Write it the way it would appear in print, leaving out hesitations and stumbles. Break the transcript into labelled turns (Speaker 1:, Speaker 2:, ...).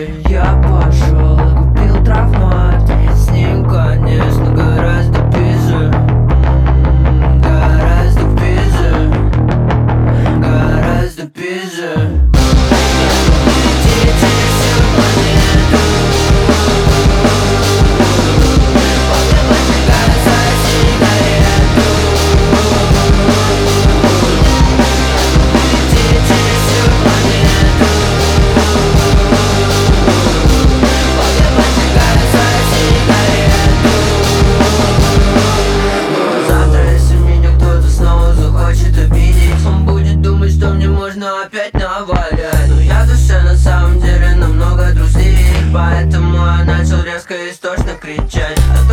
Speaker 1: Я пошел и купил травмат. С ним, конечно, гораздо пизже. Гораздо пизже. Гораздо пизже. Опять навалять. Но я душа на самом деле намного трусливее, поэтому я начал резко и истошно кричать.